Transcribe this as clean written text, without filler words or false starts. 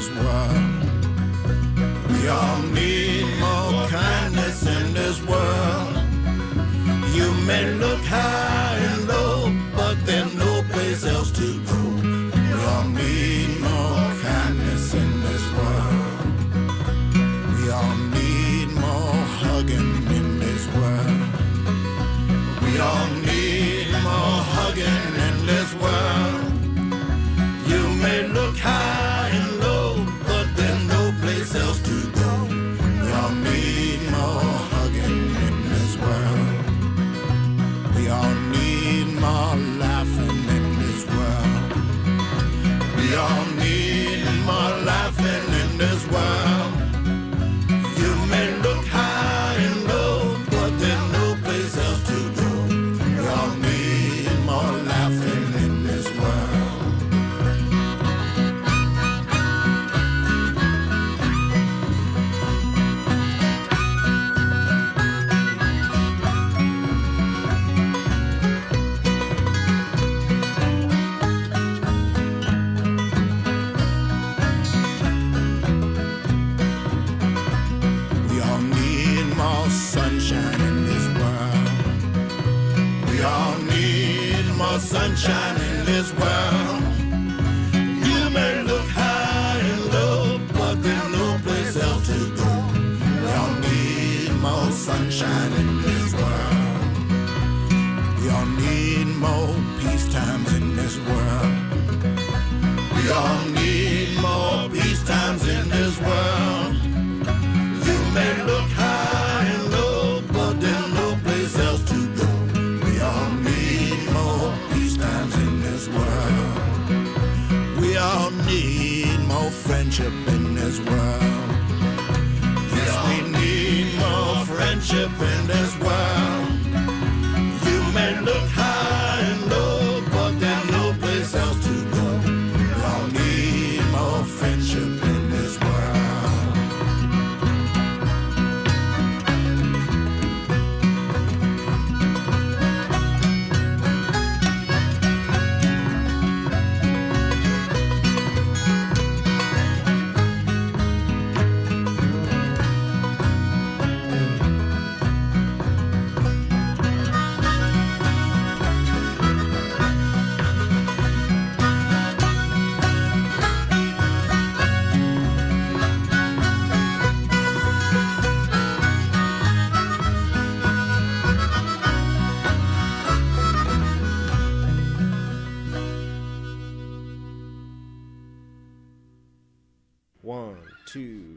this world. We all need more kindness in this world. You may look high and low, but there's no place else to go. We all need more kindness in this world. We all need more hugging in this world. We all need more hugging in this world. You may look high and low, but there's no place else to go. We all need more hugging in this world. We all need more laughing in this world. We all need more laughing in this world. You may look high and low, but there's no place else to go. We all need more laughing in this world. Sunshine in this world. We all need more sunshine in this world. You may look high and low, but there's no place else to go. We all need more sunshine in this world. We all need more peace times in this world. We all need more peace times in this world. You may look high and low, but there's no place else to go. We all need more peace times in this world. We all need more friendship in this world. Yes, we need more friendship in this world. You may look high and low, but there's no place else to go. We all need more friendship in this world. One, two.